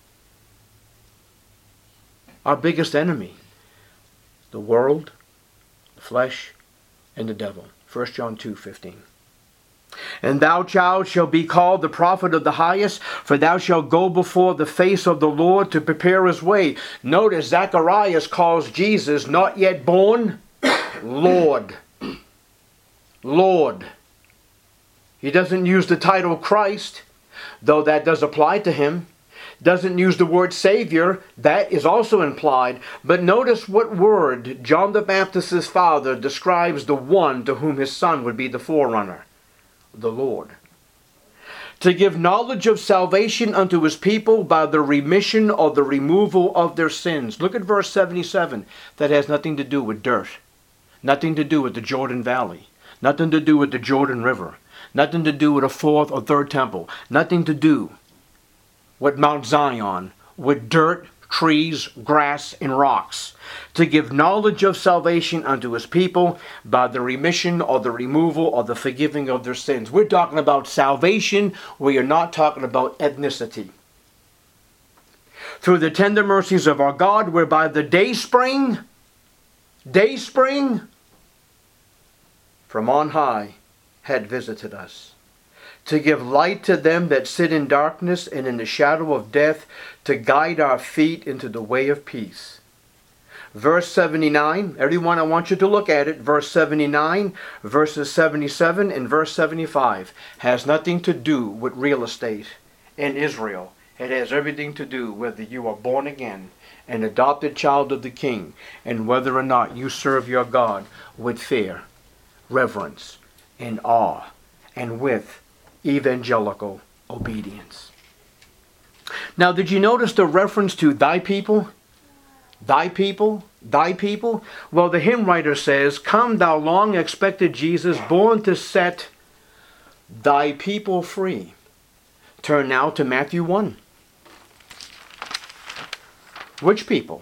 Our biggest enemy, the world, the flesh, and the devil. First John two fifteen. And thou, child, shalt be called the prophet of the highest, for thou shalt go before the face of the Lord to prepare His way. Notice Zacharias calls Jesus, not yet born, Lord. Lord. He doesn't use the title Christ, though that does apply to Him. Doesn't use the word Savior, that is also implied. But notice what word John the Baptist's father describes the one to whom his son would be the forerunner. The Lord. To give knowledge of salvation unto His people by the remission or the removal of their sins. Look at verse seventy-seven. That has nothing to do with dirt. Nothing to do with the Jordan Valley. Nothing to do with the Jordan River. Nothing to do with a fourth or third temple. Nothing to do with Mount Zion, with dirt, trees, grass, and rocks. To give knowledge of salvation unto His people by the remission or the removal or the forgiving of their sins. We're talking about salvation. We are not talking about ethnicity. Through the tender mercies of our God, whereby the day spring, day spring from on high had visited us, to give light to them that sit in darkness and in the shadow of death, to guide our feet into the way of peace. Verse seventy-nine, everyone, I want you to look at it. Verse seventy-nine, verses seventy-seven, and verse seventy-five has nothing to do with real estate in Israel. It has everything to do whether you are born again, an adopted child of the King, and whether or not you serve your God with fear, reverence, and awe, and with evangelical obedience. Now, did you notice the reference to thy people? Thy people? Thy people? Well, the hymn writer says, come thou long expected Jesus, born to set thy people free. Turn now to Matthew one. Which people?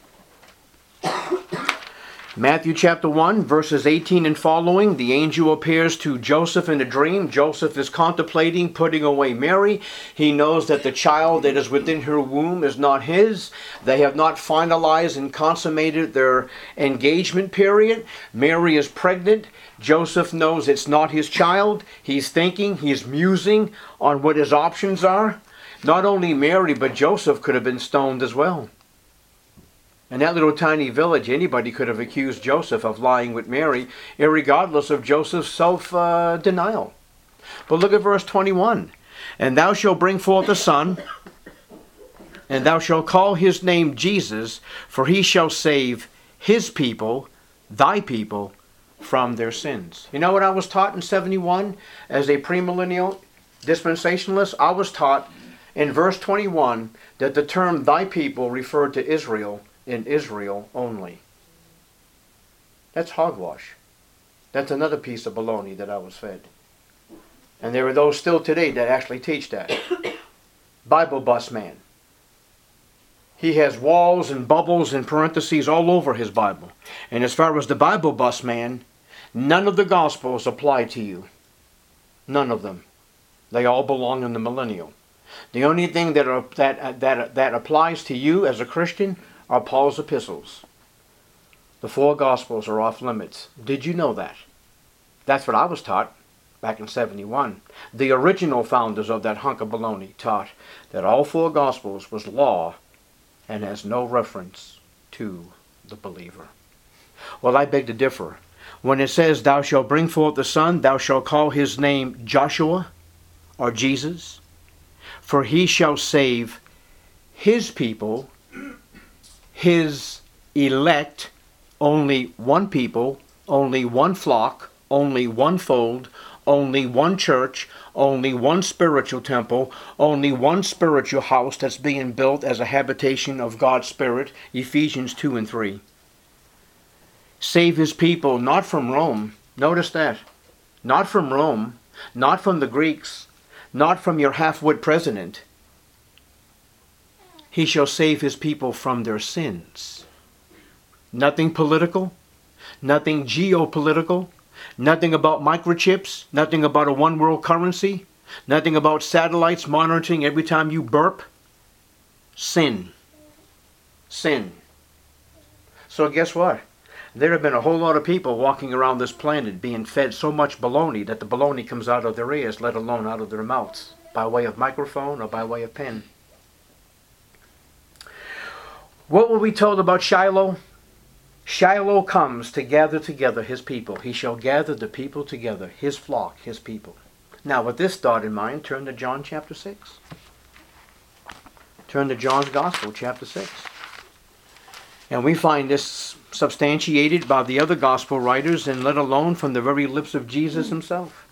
Matthew chapter one, verses eighteen and following, the angel appears to Joseph in a dream. Joseph is contemplating putting away Mary. He knows that the child that is within her womb is not his. They have not finalized and consummated their engagement period. Mary is pregnant. Joseph knows it's not his child. He's thinking, he's musing on what his options are. Not only Mary, but Joseph could have been stoned as well. In that little tiny village, anybody could have accused Joseph of lying with Mary, irregardless of Joseph's self-denial. Uh, but look at verse twenty-one. And thou shalt bring forth a son, and thou shalt call his name Jesus, for he shall save his people, thy people, from their sins. You know what I was taught in seventy-one as a premillennial dispensationalist? I was taught in verse twenty-one that the term thy people referred to Israel, in Israel only. That's hogwash. That's another piece of baloney that I was fed. And there are those still today that actually teach that. Bible bus man. He has walls and bubbles and parentheses all over his Bible. And as far as the Bible bus man, none of the Gospels apply to you. None of them. They all belong in the millennial. The only thing that, are, that, that, that applies to you as a Christian are Paul's epistles. The four Gospels are off limits. Did you know that? That's what I was taught back in seventy-one. The original founders of that hunk of baloney taught that all four Gospels was law and has no reference to the believer. Well, I beg to differ. When it says, thou shalt bring forth the son, thou shalt call his name Joshua or Jesus, for he shall save his people, his elect, only one people, only one flock, only one fold, only one church, only one spiritual temple, only one spiritual house that's being built as a habitation of God's Spirit, Ephesians two and three. Save his people, not from Rome. Notice that. Not from Rome, not from the Greeks, not from your half-wit president. He shall save his people from their sins. Nothing political, nothing geopolitical, nothing about microchips, nothing about a one-world currency, nothing about satellites monitoring every time you burp. Sin. Sin. So guess what? There have been a whole lot of people walking around this planet being fed so much baloney that the baloney comes out of their ears, let alone out of their mouths, by way of microphone or by way of pen. What were we told about Shiloh? Shiloh comes to gather together his people. He shall gather the people together, his flock, his people. Now, with this thought in mind, turn to John chapter six. Turn to John's Gospel, chapter six. And we find this substantiated by the other gospel writers, and let alone from the very lips of Jesus himself.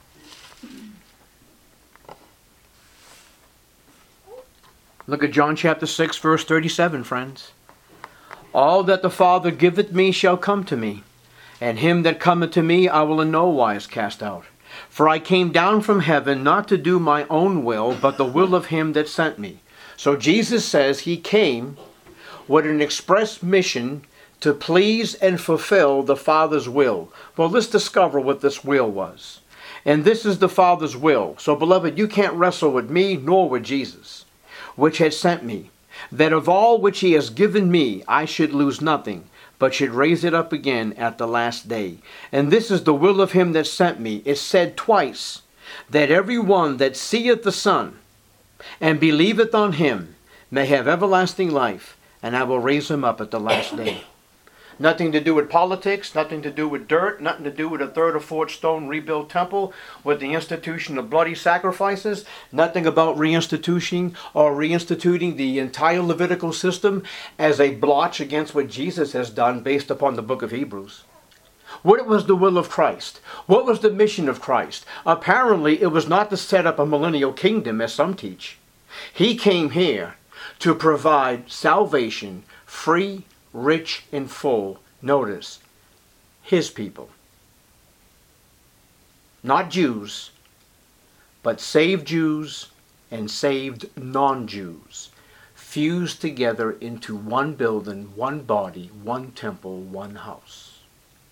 Look at John chapter six, verse thirty-seven, friends. All that the Father giveth me shall come to me, and him that cometh to me I will in no wise cast out. For I came down from heaven not to do my own will, but the will of him that sent me. So Jesus says he came with an express mission to please and fulfill the Father's will. Well, let's discover what this will was. And this is the Father's will. So, beloved, you can't wrestle with me nor with Jesus, which has sent me, that of all which he has given me I should lose nothing, but should raise it up again at the last day. And this is the will of him that sent me. It's said twice, that every one that seeth the Son and believeth on him may have everlasting life, and I will raise him up at the last day. Nothing to do with politics, nothing to do with dirt, nothing to do with a third or fourth stone rebuilt temple, with the institution of bloody sacrifices, nothing about reinstituting or reinstituting the entire Levitical system as a blotch against what Jesus has done based upon the book of Hebrews. What was the will of Christ? What was the mission of Christ? Apparently, it was not to set up a millennial kingdom, as some teach. He came here to provide salvation, free, rich, and full. Notice, his people. Not Jews, but saved Jews and saved non-Jews, fused together into one building, one body, one temple, one house.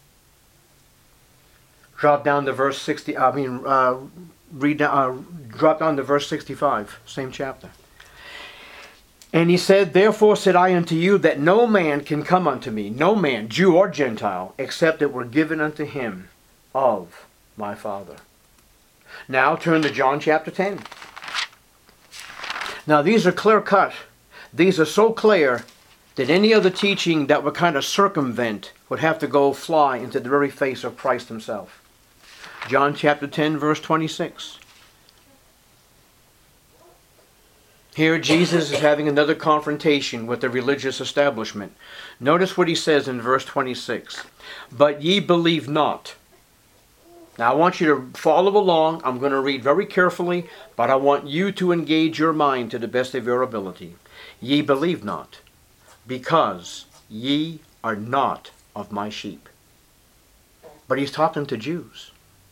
Drop down to verse sixty. I mean, uh, read. Uh, drop down to verse sixty-five, same chapter. And he said, therefore said I unto you, that no man can come unto me, no man, Jew or Gentile, except it were given unto him of my Father. Now turn to John chapter ten. Now these are clear cut. These are so clear that any other teaching that would kind of circumvent would have to go fly into the very face of Christ himself. John chapter ten, verse twenty-six. Here Jesus is having another confrontation with the religious establishment. Notice what he says in verse twenty-six. But ye believe not. Now I want you to follow along. I'm going to read very carefully, but I want you to engage your mind to the best of your ability. Ye believe not, because ye are not of my sheep. But he's talking to Jews.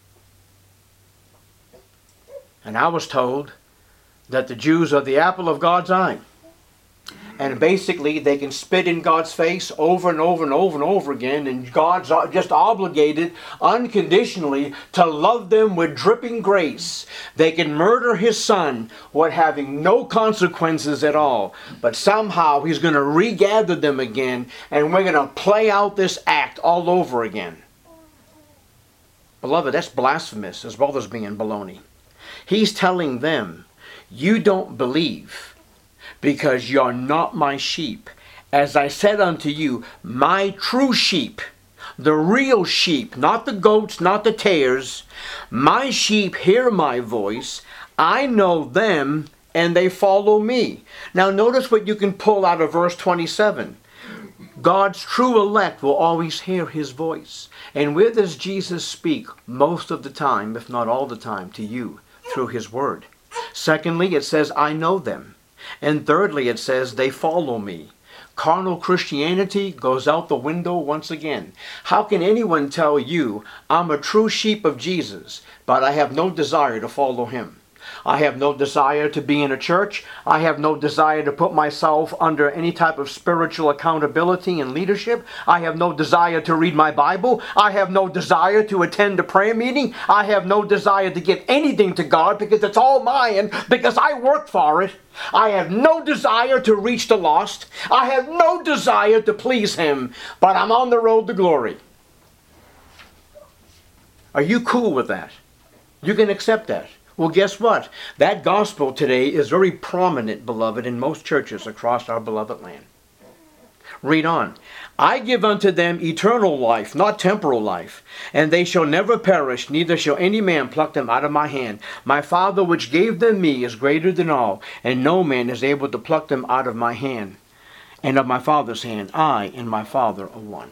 And I was told that the Jews are the apple of God's eye. And basically they can spit in God's face over and over and over and over again, and God's just obligated unconditionally to love them with dripping grace. They can murder his son with having no consequences at all, but somehow he's going to regather them again, and we're going to play out this act all over again. Beloved, that's blasphemous as well as being baloney. He's telling them, you don't believe because you're not my sheep, As I said unto you, my true sheep, the real sheep, not the goats, not the tares, my sheep hear my voice, I know them, and they follow me. Now notice what you can pull out of verse twenty-seven. God's true elect will always hear his voice. And where does Jesus speak? Most of the time, if not all the time, to you through his word. Secondly, it says, I know them. And thirdly, it says, they follow me. Carnal Christianity goes out the window once again. How can anyone tell you, I'm a true sheep of Jesus, but I have no desire to follow him? I have no desire to be in a church. I have no desire to put myself under any type of spiritual accountability and leadership. I have no desire to read my Bible. I have no desire to attend a prayer meeting. I have no desire to give anything to God because it's all mine, because I worked for it. I have no desire to reach the lost. I have no desire to please him, but I'm on the road to glory. Are you cool with that? You can accept that. Well, guess what? That gospel today is very prominent, beloved, in most churches across our beloved land. Read on. I give unto them eternal life, not temporal life, and they shall never perish, neither shall any man pluck them out of my hand. My Father which gave them me is greater than all, and no man is able to pluck them out of my hand, and of my Father's hand. I and my Father are one.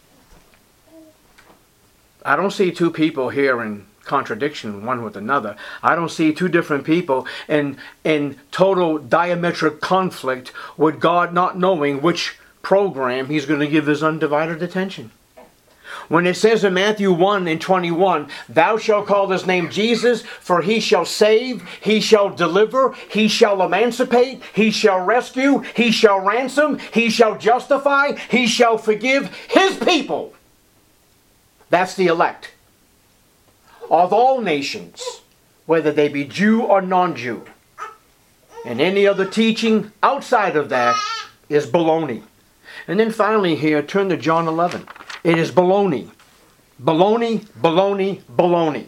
I don't see two people here in contradiction one with another. I don't see two different people in in total diametric conflict with God not knowing which program he's going to give his undivided attention. When it says in Matthew one and twenty-one, thou shalt call his name Jesus, for he shall save, he shall deliver, he shall emancipate, he shall rescue, he shall ransom, he shall justify, he shall forgive his people. That's the elect of all nations, whether they be Jew or non-Jew. And any other teaching outside of that is baloney. And then finally here, turn to John eleven. It is baloney. Baloney, baloney, baloney.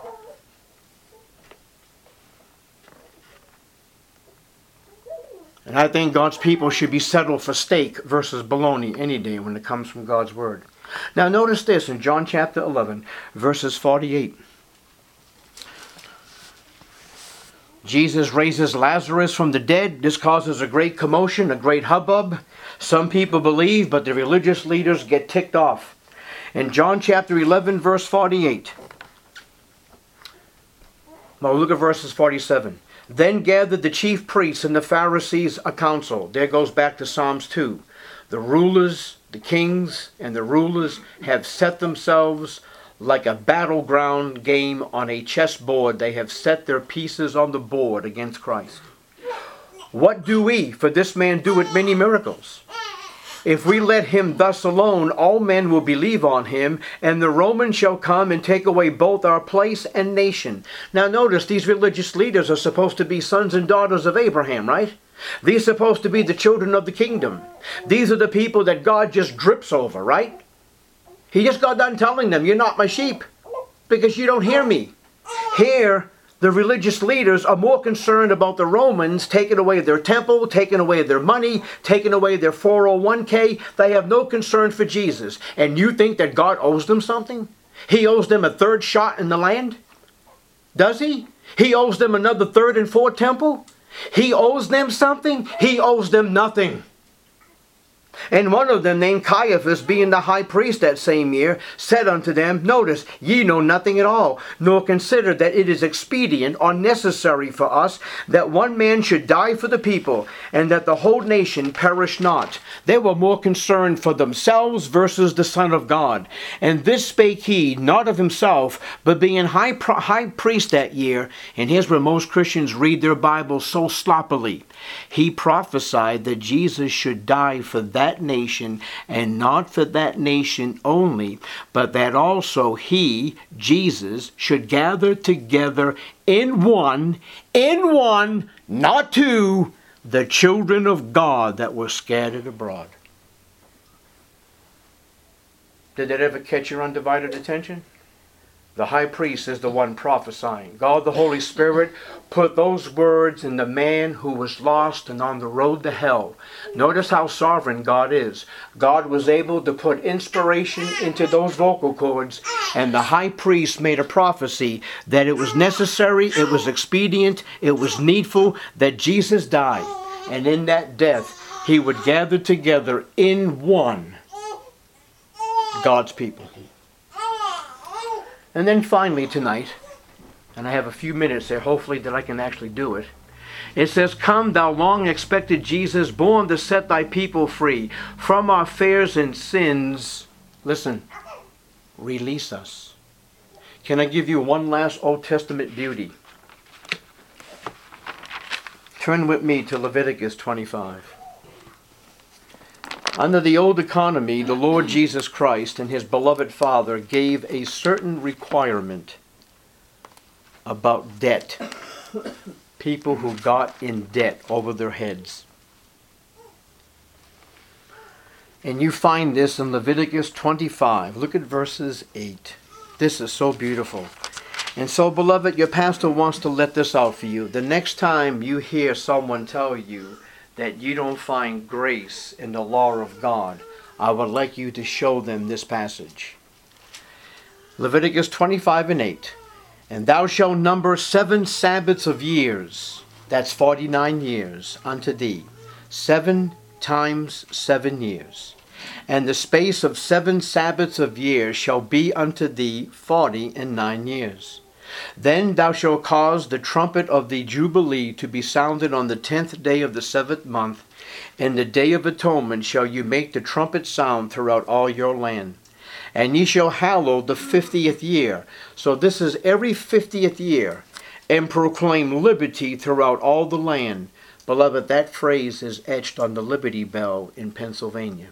And I think God's people should be settled for steak versus baloney any day when it comes from God's word. Now notice this in John chapter eleven, verses forty-eight. Jesus raises Lazarus from the dead. This causes a great commotion, a great hubbub. Some people believe, but the religious leaders get ticked off. In John chapter eleven, verse forty-eight. Now look at verses forty-seven. Then gathered the chief priests and the Pharisees a council. There goes back to Psalms two. The rulers, the kings, and the rulers have set themselves like a battleground game on a chessboard. They have set their pieces on the board against Christ. What do we? For this man doeth many miracles. If we let him thus alone, all men will believe on him, and the Romans shall come and take away both our place and nation. Now notice, these religious leaders are supposed to be sons and daughters of Abraham, right? These are supposed to be the children of the kingdom. These are the people that God just drips over, right? He just got done telling them, you're not my sheep because you don't hear me. Here, the religious leaders are more concerned about the Romans taking away their temple, taking away their money, taking away their four oh one k. They have no concern for Jesus. And you think that God owes them something? He owes them a third shot in the land? Does he? He owes them another third and fourth temple? He owes them something? He owes them nothing. And one of them, named Caiaphas, being the high priest that same year, said unto them, notice, ye know nothing at all, nor consider that it is expedient or necessary for us that one man should die for the people, and that the whole nation perish not. They were more concerned for themselves versus the Son of God. And this spake he, not of himself, but being high, high priest that year. And here's where most Christians read their Bibles so sloppily. He prophesied that Jesus should die for that nation, and not for that nation only, but that also he, Jesus, should gather together in one, in one, not two, the children of God that were scattered abroad. Did that ever catch your undivided attention? The high priest is the one prophesying. God the Holy Spirit put those words in the man who was lost and on the road to hell. Notice how sovereign God is. God was able to put inspiration into those vocal cords, and the high priest made a prophecy that it was necessary, it was expedient, it was needful that Jesus died. And in that death, he would gather together in one God's people. And then finally tonight, and I have a few minutes there, hopefully that I can actually do it. It says, "Come, thou long expected Jesus, born to set thy people free from our fears and sins." Listen, release us. Can I give you one last Old Testament beauty? Turn with me to Leviticus twenty-five. Under the old economy, the Lord Jesus Christ and his beloved Father gave a certain requirement about debt. People who got in debt over their heads. And you find this in Leviticus twenty-five. Look at verses eight. This is so beautiful. And so, beloved, your pastor wants to let this out for you. The next time you hear someone tell you that you don't find grace in the law of God, I would like you to show them this passage. Leviticus twenty-five and eight. "And thou shalt number seven Sabbaths of years," that's forty-nine years, "unto thee, seven times seven years. And the space of seven Sabbaths of years shall be unto thee forty and nine years. Then thou shalt cause the trumpet of the Jubilee to be sounded on the tenth day of the seventh month. In the day of atonement shall you make the trumpet sound throughout all your land. And ye shall hallow the fiftieth year." So this is every fiftieth year. "And proclaim liberty throughout all the land." Beloved, that phrase is etched on the Liberty Bell in Pennsylvania.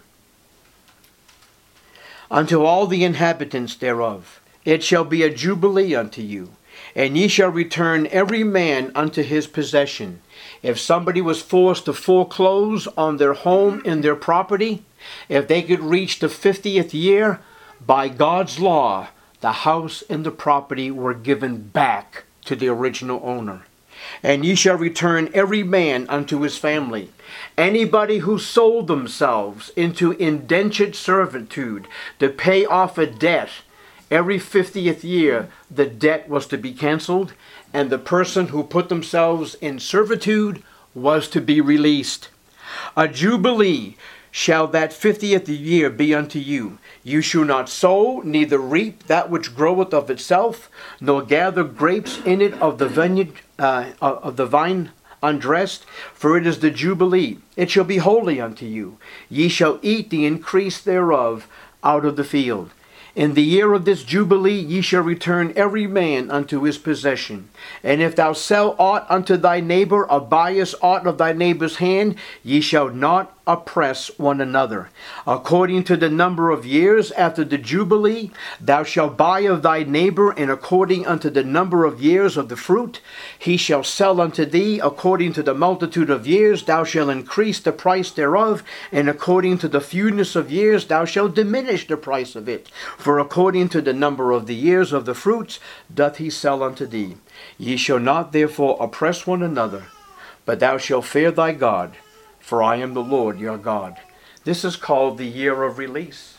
"Unto all the inhabitants thereof. It shall be a jubilee unto you, and ye shall return every man unto his possession." If somebody was forced to foreclose on their home and their property, if they could reach the fiftieth year, by God's law, the house and the property were given back to the original owner. "And ye shall return every man unto his family." Anybody who sold themselves into indentured servitude to pay off a debt, every fiftieth year, the debt was to be canceled, and the person who put themselves in servitude was to be released. "A jubilee shall that fiftieth year be unto you. You shall not sow, neither reap that which groweth of itself, nor gather grapes in it of the vineyard uh, of the vine undressed, for it is the jubilee. It shall be holy unto you. Ye shall eat the increase thereof out of the field. In the year of this jubilee ye shall return every man unto his possession. And if thou sell aught unto thy neighbor, or buyest aught of thy neighbor's hand, ye shall not oppress one another. According to the number of years after the jubilee, thou shalt buy of thy neighbor, and according unto the number of years of the fruit, he shall sell unto thee. According to the multitude of years, thou shalt increase the price thereof, and according to the fewness of years, thou shalt diminish the price of it. For according to the number of the years of the fruits, doth he sell unto thee. Ye shall not therefore oppress one another, but thou shalt fear thy God, for I am the Lord your God. This is called the year of release.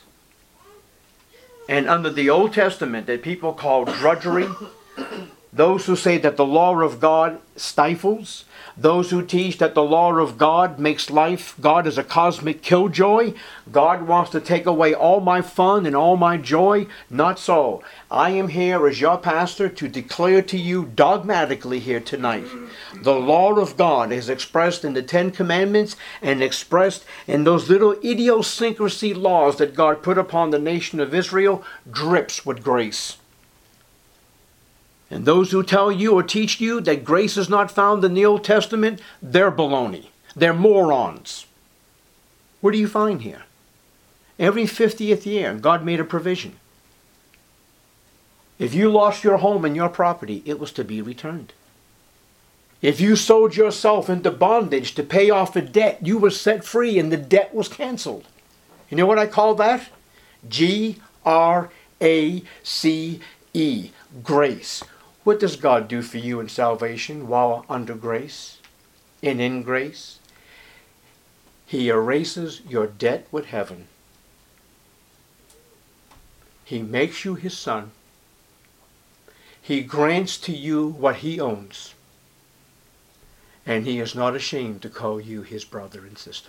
And under the Old Testament that people call drudgery, those who say that the law of God stifles, those who teach that the law of God makes life, God is a cosmic killjoy, God wants to take away all my fun and all my joy. Not so. I am here as your pastor to declare to you dogmatically here tonight, the law of God is expressed in the Ten Commandments and expressed in those little idiosyncrasy laws that God put upon the nation of Israel, drips with grace. And those who tell you or teach you that grace is not found in the Old Testament, they're baloney. They're morons. What do you find here? Every fiftieth year, God made a provision. If you lost your home and your property, it was to be returned. If you sold yourself into bondage to pay off a debt, you were set free and the debt was canceled. You know what I call that? G R A C E, grace. What does God do for you in salvation while under grace and in grace? He erases your debt with heaven. He makes you his son. He grants to you what he owns. And he is not ashamed to call you his brother and sister.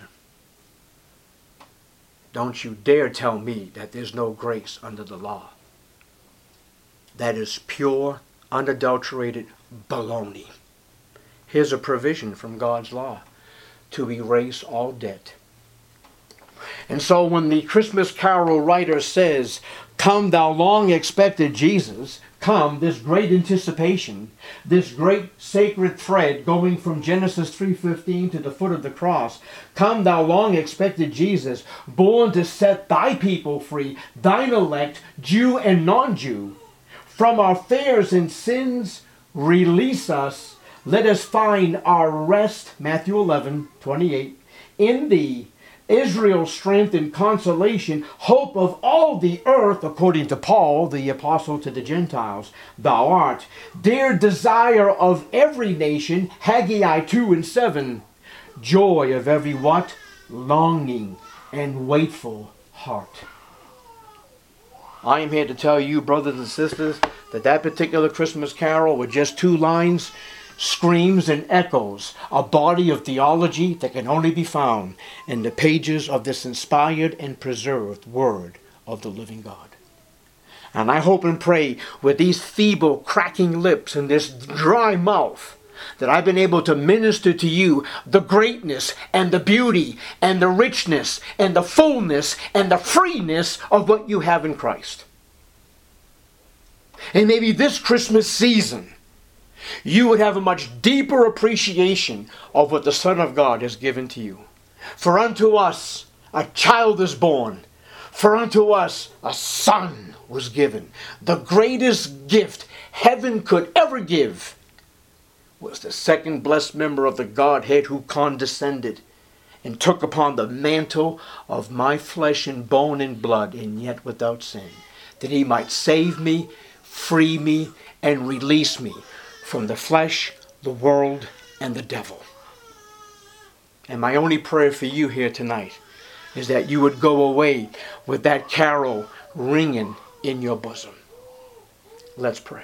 Don't you dare tell me that there's no grace under the law. That is pure, unadulterated baloney. Here's a provision from God's law to erase all debt. And so when the Christmas carol writer says, "Come thou long expected Jesus," come, this great anticipation, this great sacred thread going from Genesis three fifteen to the foot of the cross. Come thou long expected Jesus, born to set thy people free, thine elect, Jew and non-Jew. From our fears and sins, release us. Let us find our rest, Matthew eleven twenty-eight, in thee, Israel's strength and consolation, hope of all the earth, according to Paul, the apostle to the Gentiles. Thou art, dear desire of every nation, Haggai two and seven, joy of every what? Longing and waitful heart. I am here to tell you, brothers and sisters, that that particular Christmas carol with just two lines screams and echoes a body of theology that can only be found in the pages of this inspired and preserved Word of the living God. And I hope and pray with these feeble, cracking lips and this dry mouth that I've been able to minister to you the greatness and the beauty and the richness and the fullness and the freeness of what you have in Christ. And maybe this Christmas season, you would have a much deeper appreciation of what the Son of God has given to you. For unto us a child is born. For unto us a son was given. The greatest gift heaven could ever give was the second blessed member of the Godhead who condescended and took upon the mantle of my flesh and bone and blood, and yet without sin, that he might save me, free me, and release me from the flesh, the world, and the devil. And my only prayer for you here tonight is that you would go away with that carol ringing in your bosom. Let's pray.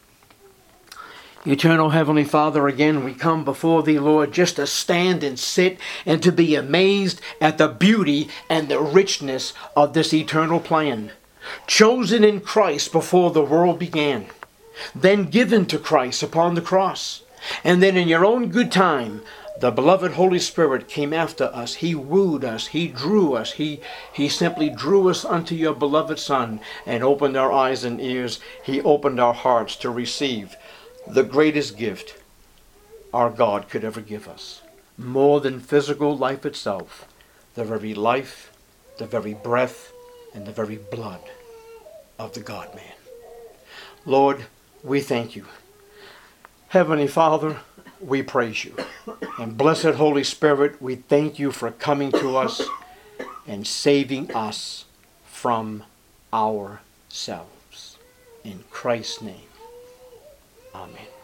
Eternal Heavenly Father, again we come before Thee, Lord, just to stand and sit and to be amazed at the beauty and the richness of this eternal plan. Chosen in Christ before the world began, then given to Christ upon the cross, and then in your own good time, the beloved Holy Spirit came after us. He wooed us. He drew us. He, he simply drew us unto your beloved Son and opened our eyes and ears. He opened our hearts to receive the greatest gift our God could ever give us. More than physical life itself, the very life, the very breath, and the very blood of the God-man. Lord, we thank you. Heavenly Father, we praise you. And blessed Holy Spirit, we thank you for coming to us and saving us from ourselves. In Christ's name, amen.